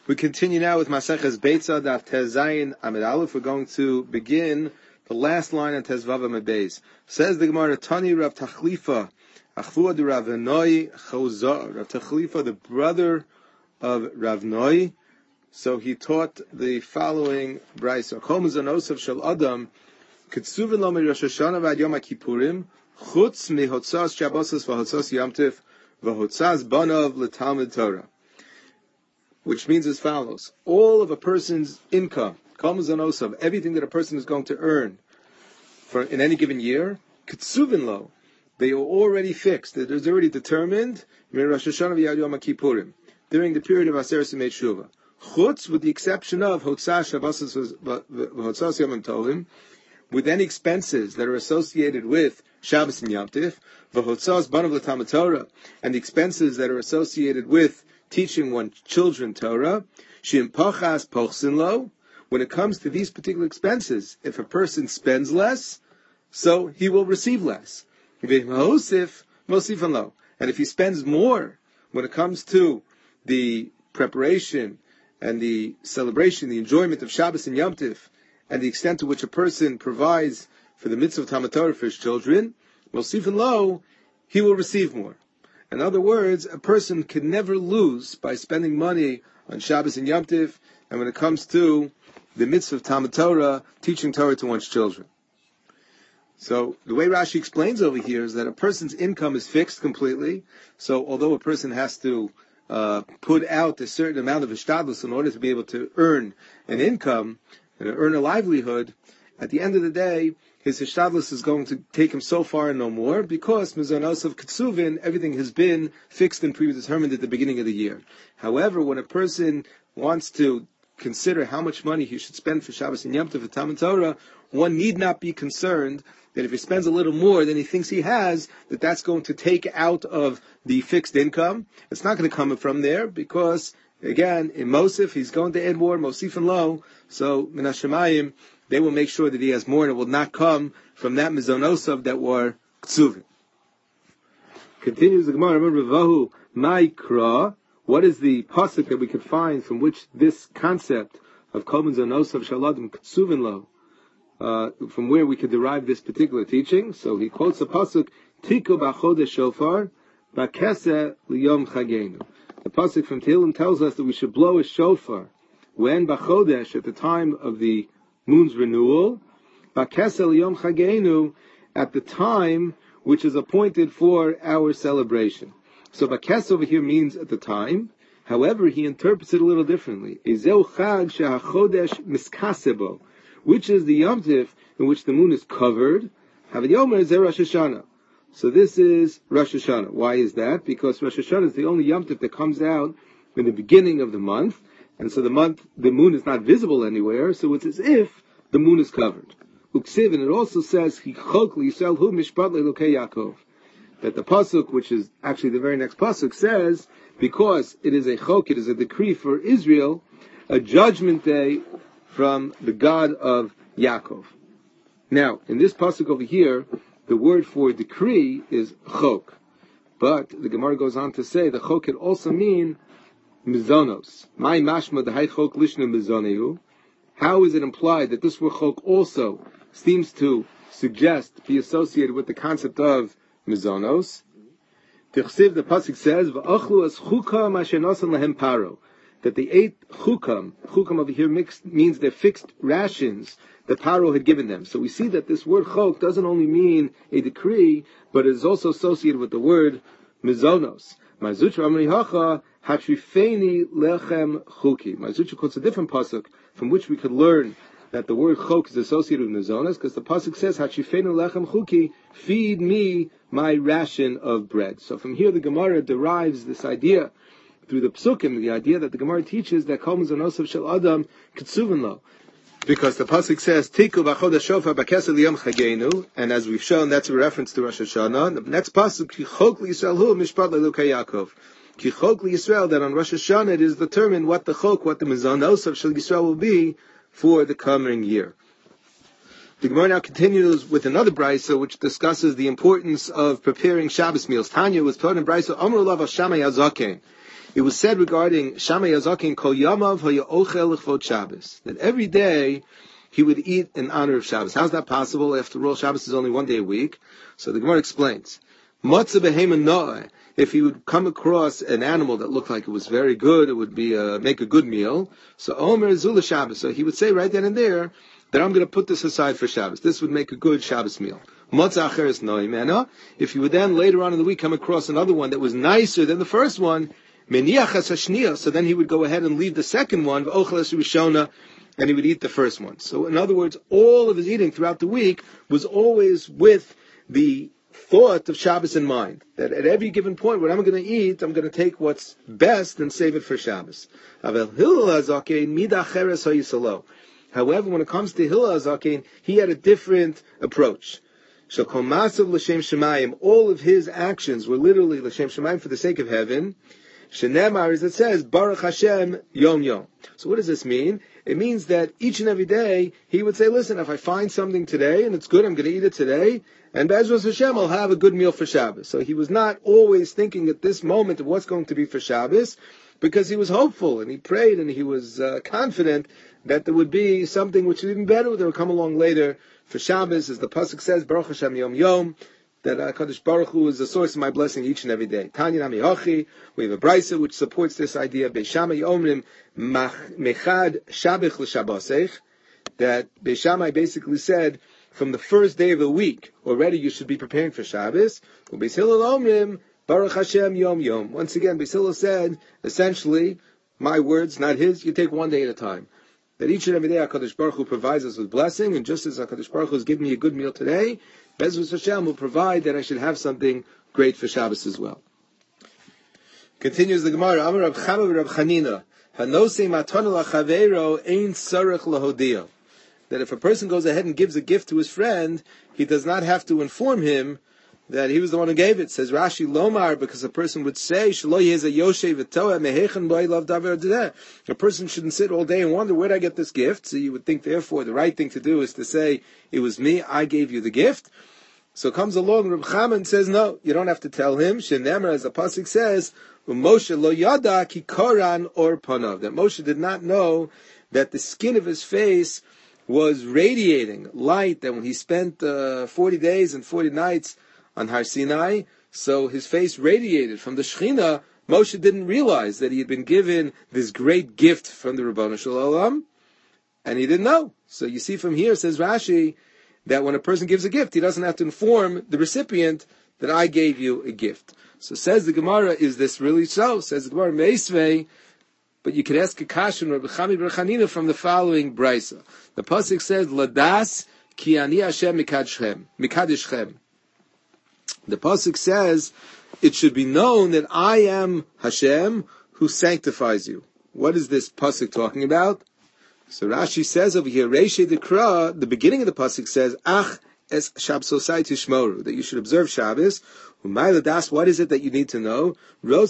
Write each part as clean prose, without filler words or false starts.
We continue now with Maseches Beitza Daf Tez Zayin Amid Aleph. We're going to begin the last line on Tez Vav Amid Beis. Says the Gemara, Tani Rav Tachlifa Achfua de Rav Noi Chozar. Rav Tachlifa, the brother of Rav Noi, so he taught the following brayso: Kol Mizonosav Shel Adam Ketsuvin Lo Rosh Hashanah V'Ad Yom HaKippurim Chutz Mihotzas Shabbos V'Hotzas Yom Tif V'Hotzas Banav L'Talmud Torah. Which means as follows: all of a person's income, Kol Mizonosav, everything that a person is going to earn in any given year, Ketsuvin Lo, they are already fixed. It is already determined. Rosh Hashanah V'Ad Yom HaKippurim, during the period of Aseret Yemei Shuvah. Chutz, with the exception of Hotzas Shabbos V'Hotzas Yom Tovim, with any expenses that are associated with Shabbos and Yom Tif, V'Hotzas Banav L'Talmud Torah, and the expenses that are associated with teaching one's children Torah, Shim Pachas Pochsin Lo, when it comes to these particular expenses, if a person spends less, so he will receive less. V'Hosif Mosifan Lo, and if he spends more when it comes to the preparation and the celebration, the enjoyment of Shabbos and Yom Tif, and the extent to which a person provides for the mitzvah of Talmud Torah for his children, Mosifan Lo, he will receive more. In other words, a person can never lose by spending money on Shabbos and Yom Tif, and when it comes to the mitzvah of Talmud Torah, teaching Torah to one's children. So the way Rashi explains over here is that a person's income is fixed completely. So although a person has to put out a certain amount of hishtadlus in order to be able to earn an income and earn a livelihood, at the end of the day, his hishtadlus is going to take him so far and no more, because mizonosav ketsuvin, everything has been fixed and predetermined at the beginning of the year. However, when a person wants to consider how much money he should spend for Shabbos and Yom Tov for Talmud Torah, one need not be concerned that if he spends a little more than he thinks he has, that's going to take out of the fixed income. It's not going to come from there, because, again, in Mosif, he's going to add more, Mosif and Lo, so Min HaShamayim, they will make sure that he has more, and it will not come from that mizonosav that were ksuvin. Continues the Gemara, remember, Vahu Ma'ikra, what is the pasuk that we could find from which this concept of Kol Mizonosav Shaladim Ksuvin Lo, from where we could derive this particular teaching? So he quotes the pasuk, Tiku B'Chodesh Shofar, B'Keseh L'Yom Chagenu. The pasuk from Tehillim tells us that we should blow a shofar when B'Chodesh, at the time of the moon's renewal, B'Kesel Yom Chagenu, at the time which is appointed for our celebration. So B'Kesel over here means at the time. However, he interprets it a little differently. Ezeu Chag sheHachodesh Miskasebo, which is the Yom Tif in which the moon is covered. Havid Yomer Zeh Rosh Hashanah. So this is Rosh Hashanah. Why is that? Because Rosh Hashanah is the only Yom Tif that comes out in the beginning of the month. And so the moon is not visible anywhere, so it's as if the moon is covered. Uksiv, and it also says, that the pasuk, which is actually the very next pasuk, says, because it is a chok, it is a decree for Israel, a judgment day from the God of Yaakov. Now, in this pasuk over here, the word for decree is chok. But the Gemara goes on to say, the chok can also mean mizonos. My mashma the chok lishna mizoneu. How is it implied that this word chok also seems to suggest, be associated with the concept of mizonos? Tichsiv, the pasuk says, v'achlu as chukam asher nosan lehem paro, that they ate chukam. Chukam over here means their fixed rations that Paro had given them. So we see that this word chok doesn't only mean a decree, but it is also associated with the word mizonos. Mazutra Amri Hacha Hatrifeni Lechem Chuki. Mazutra quotes a different pasuk from which we could learn that the word chok is associated with mizonos, because the pasuk says Hatrifeni Lechem Chuki, feed me my ration of bread. So from here the Gemara derives this idea through the psukim, the idea that the Gemara teaches that Kol Mizonosav Shel Adam Ketsuvin Lo, because the pasuk says Tiku B'Chodesh Shofar B'Kesel L'Yom Chagenu, and as we've shown, that's a reference to Rosh Hashanah. The next pasuk, Ki Chok L'Yisrael Hu Mishpat L'Elukei Yaakov. Ki Chok L'Yisrael, that on Rosh Hashanah it is determined what the chok, what the mizonos of Shel Yisrael will be for the coming year. The Gemara now continues with another brayso which discusses the importance of preparing Shabbos meals. Tanya was taught in brayso Amar Lav Shammai Hazaken. It was said regarding Shammai Hazaken Kol Yamav Haya Ochel L'chvod Shabbos, that every day he would eat in honor of Shabbos. How's that possible? After all, Shabbos is only one day a week. So the Gemara explains. Matzah Behema Noah. If he would come across an animal that looked like it was very good, it would be make a good meal. So Omer Zula Shabbos. So he would say right then and there that I'm going to put this aside for Shabbos. This would make a good Shabbos meal. Matzah Acheres Noimena. If he would then later on in the week come across another one that was nicer than the first one, Meniach Hashniya. So then he would go ahead and leave the second one, V'ocheles Rishona, and he would eat the first one. So in other words, all of his eating throughout the week was always with the thought of Shabbos in mind. That at every given point, when I'm going to eat, I'm going to take what's best and save it for Shabbos. However, when it comes to Hillel HaZaken, he had a different approach. All of his actions were literally L'Shem Shemayim, for the sake of heaven. Shenemar, as it says, Baruch Hashem Yom Yom. So what does this mean? It means that each and every day he would say, listen, if I find something today and it's good, I'm going to eat it today, and Be'ezras Hashem, I'll have a good meal for Shabbos. So he was not always thinking at this moment of what's going to be for Shabbos, because he was hopeful and he prayed and he was confident that there would be something which is even better that would come along later for Shabbos, as the pasuk says, Baruch Hashem Yom Yom, that HaKadosh Baruch Hu is the source of my blessing each and every day. Tanya Nami Hochi, we have a brisa which supports this idea. Beis Shammai Omrim Mechad Shabich L'Shabbosech, that Beis Shammai basically said, from the first day of the week, already you should be preparing for Shabbos. Beis Hillel Omrim Baruch Hashem Yom Yom. Once again, Beis Hillel said, essentially, my words, not his, you take one day at a time. That each and every day HaKadosh Baruch Hu provides us with blessing, and just as HaKadosh Baruch Hu has given me a good meal today, Be'ezras Hashem will provide that I should have something great for Shabbos as well. Continues the Gemara, Amar Rab Chama v'Rab Chanina, Hanosei matana lachaveiro ein tzarich lahodio. That if a person goes ahead and gives a gift to his friend, he does not have to inform him that he was the one who gave it. Says Rashi Lomar, because a person would say, a person shouldn't sit all day and wonder, where did I get this gift? So you would think, therefore, the right thing to do is to say, it was me, I gave you the gift. So comes along Reb Chama and says, no, you don't have to tell him. Shenemar, as the pasuk says, Moshe lo yada ki koran or panav. That Moshe did not know that the skin of his face was radiating light, that when he spent 40 days and 40 nights on Har Sinai, so his face radiated from the Shechina. Moshe didn't realize that he had been given this great gift from the Ribono Shel Olam, and he didn't know. So you see from here, says Rashi, that when a person gives a gift, he doesn't have to inform the recipient that I gave you a gift. So says the Gemara, is this really so? Says the Gemara, Meisvei, but you could ask a kashan Rabbi Chami bar Chanina from the following brisa. The pasuk says, Ladas ki ani Hashem mikadishchem. The pasuk says, it should be known that I am Hashem who sanctifies you. What is this pasuk talking about? So Rashi says over here, Reishei Dekra, the beginning of the pasuk says, Ach es Shabbosai tishmoru, that you should observe Shabbos. What is it that you need to know? I want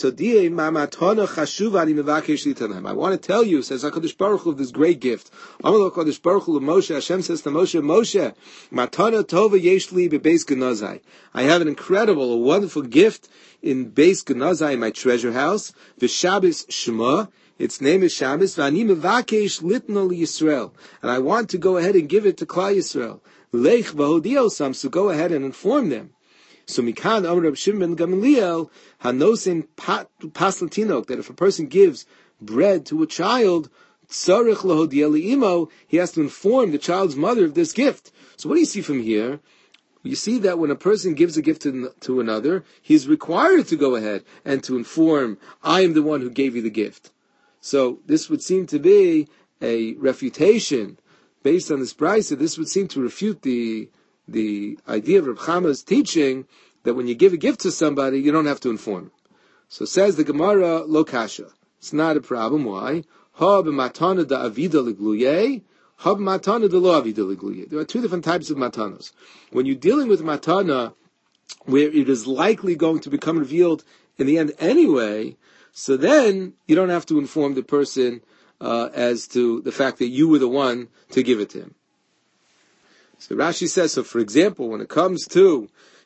to tell you, says HaKadosh Baruch Hu, of this great gift. HaKadosh Baruch Hu Moshe, Hashem says to Moshe, Moshe, Matana Tova Yesh Li Bebeis Genazai. I have an incredible, a wonderful gift in Beis Genazai, in my treasure house. V'Shabbos Shema. Its name is Shabbos. V'ani mevakesh litno Yisrael. And I want to go ahead and give it to Klal Yisrael. Lech v'hodiosam, so go ahead and inform them. So Mikan Amar Reb Shimon ben Gamliel Hanosin Pasel Tinok, that if a person gives bread to a child, Tzarich Lahodiel Imo, he has to inform the child's mother of this gift. So what do you see from here? You see that when a person gives a gift to another, he's required to go ahead and to inform, I am the one who gave you the gift. So this would seem to be a refutation based on this brisa. This would seem to refute the idea of Reb Chama's teaching that when you give a gift to somebody, you don't have to inform him. So says the Gemara, lo kasha. It's not a problem. Why? Ha b'matana da avida legluye, ha b'matana da lo avida legluye. There are two different types of matanas. When you're dealing with matana, where it is likely going to become revealed in the end anyway, so then you don't have to inform the person as to the fact that you were the one to give it to him. So Rashi says, so for example, when it comes to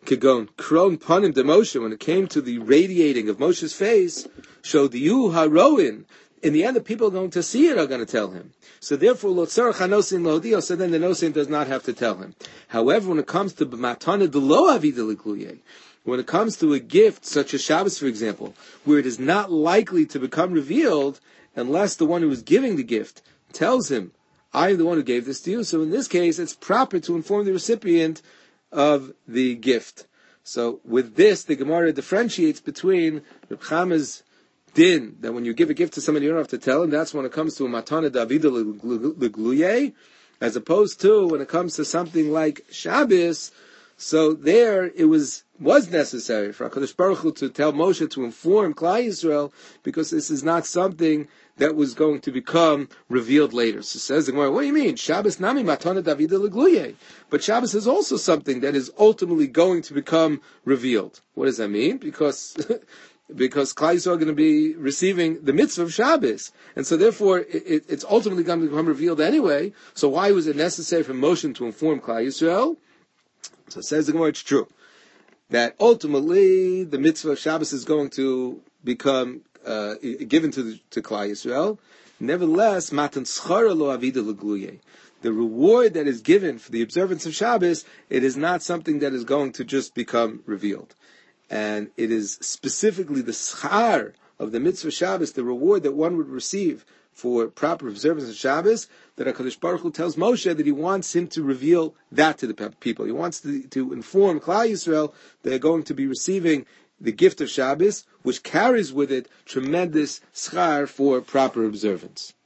Kegon Kron Panim de Moshe, when it came to the radiating of Moshe's face, showed you Haroin. In the end, the people going to see it are going to tell him. So therefore, Lotzarach Hanosin Lodio, so then the Nosin does not have to tell him. However, when it comes to Matana de Lo Avida Likluye, when it comes to a gift such as Shabbos, for example, where it is not likely to become revealed unless the one who is giving the gift tells him, I am the one who gave this to you. So in this case, it's proper to inform the recipient of the gift. So with this, the Gemara differentiates between Reb Chama's din, that when you give a gift to somebody, you don't have to tell him. That's when it comes to a matana davida legluye, as opposed to when it comes to something like Shabbos. So there, it was necessary for HaKadosh Baruch Hu to tell Moshe to inform Klal Yisrael, because this is not something that was going to become revealed later. So says the Gemara, what do you mean? Shabbos nami matana davida legluye. But Shabbos is also something that is ultimately going to become revealed. What does that mean? Because Klal Yisrael are going to be receiving the mitzvah of Shabbos. And so therefore, it's ultimately going to become revealed anyway. So why was it necessary for Moshe to inform Klal Yisrael? So it says the Gemara, it's true that ultimately the mitzvah of Shabbos is going to become given to Klal Yisrael. Nevertheless, matan schara lo avida legluye. The reward that is given for the observance of Shabbos, it is not something that is going to just become revealed. And it is specifically the schar of the mitzvah Shabbos, the reward that one would receive for proper observance of Shabbos, that HaKadosh Baruch Hu tells Moshe that he wants him to reveal that to the people. He wants to inform Klal Yisrael they're going to be receiving the gift of Shabbos, which carries with it tremendous schar for proper observance.